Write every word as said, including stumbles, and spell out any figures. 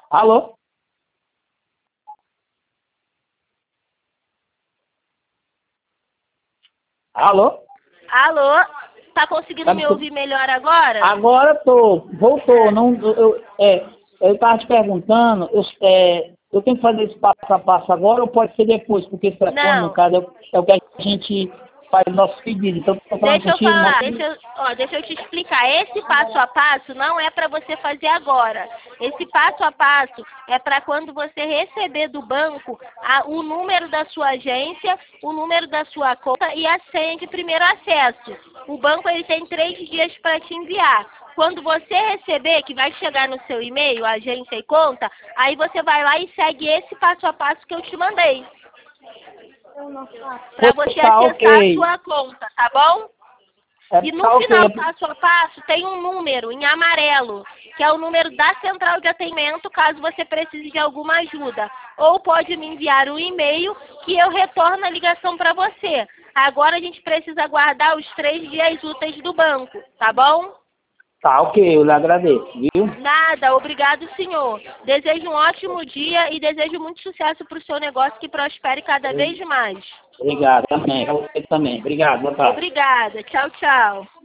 Alô? Alô? Alô? Tá conseguindo Tá me me ouvir melhor agora? Agora tô, voltou, não, eu, eu, é, eu tava te perguntando, eu, é, eu tenho que fazer esse passo a passo agora ou pode ser depois? Porque esse telefone, no Não. caso, é, o é o que a gente faz o nosso pedido. Então, eu tô falando Deixa eu contigo, falar, mas... deixa eu, ó, deixa eu te explicar. Esse passo a passo não é para você fazer agora. Esse passo a passo é para quando você receber do banco a, o número da sua agência, o número da sua conta e a senha de primeiro acesso. O banco ele tem três dias para te enviar. Quando você receber, que vai chegar no seu e-mail, agência e conta, aí você vai lá e segue esse passo a passo que eu te mandei. Para você Tá acessar a ok, sua conta, tá bom? é, E no tá ok, final, passo a passo, tem um número em amarelo, que é o número da central de atendimento, caso você precise de alguma ajuda. Ou pode me enviar um e-mail que eu retorno a ligação para você. Agora a gente precisa aguardar os três dias úteis do banco, tá bom? tá ok, eu lhe agradeço, viu? Nada, obrigado, senhor. Desejo um ótimo dia e desejo muito sucesso para o seu negócio, que prospere cada vez mais. Obrigado, também, pra você também, obrigado, boa tarde. Obrigada. Tchau, tchau.